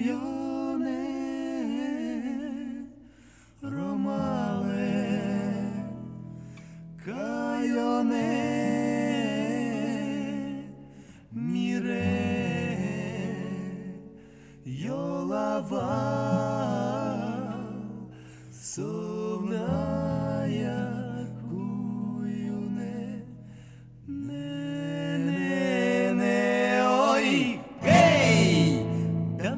Caione, Romale, Caione, Mire, Yolava, Sovnaya Kuyune, ne, oi, hey! Dam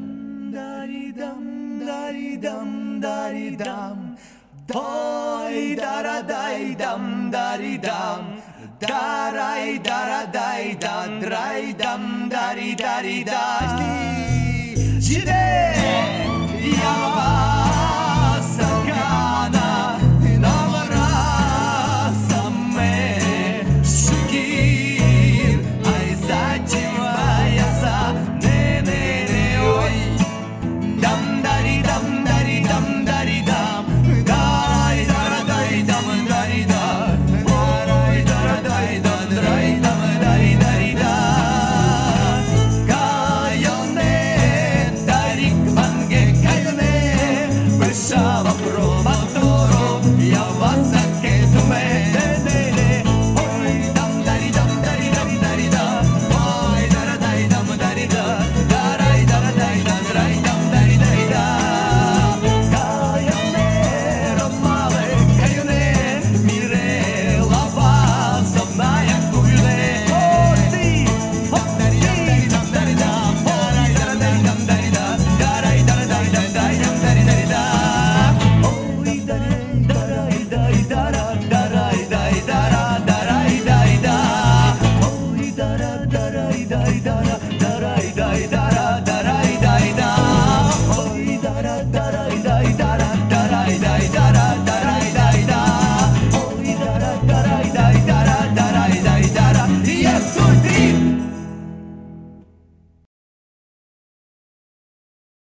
dari dam, boy dara dai dam dari dam, darai dara dai da drai dam dari da, jide yava sakana namara samme shikir aisa chivaya sa ne oi dam dari dam dari dam dai dara dai dam dari da darai dara dai da drai dam dari da Caione dari bange caione pensava provatoro ya vasa che tu me oi dam dari da oi dara dai dam dari da darai dara dai da drai dam dari da Caione romale caione mire lava somnaia kuyune oti dari dam dari dam darai dara dai dam dari da darai dara dai dam dari da oi darai dai dara darai dai dara darai dai da oi darai dai dara darai dai dara darai dai da oi darai